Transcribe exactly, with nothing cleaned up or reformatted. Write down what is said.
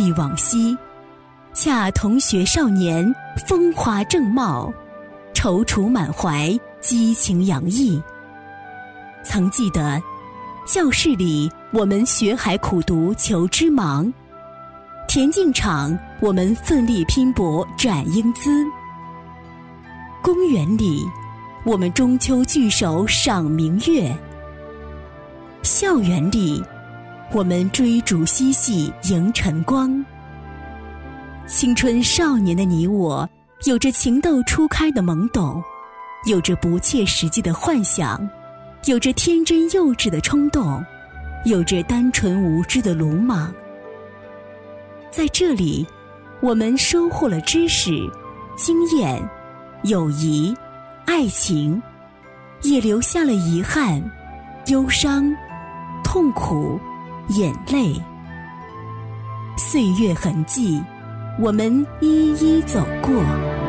忆往昔，恰同学少年，风华正茂，踌躇满怀，激情洋溢。曾记得教室里我们学海苦读求知忙，田径场我们奋力拼搏展英姿，公园里我们中秋聚首赏明月，校园里我们追逐嬉戏迎晨光。青春少年的你我，有着情窦初开的懵懂，有着不切实际的幻想，有着天真幼稚的冲动，有着单纯无知的鲁莽。在这里，我们收获了知识、经验、友谊、爱情，也留下了遗憾、忧伤、痛苦、眼泪。岁月痕迹，我们一一走过。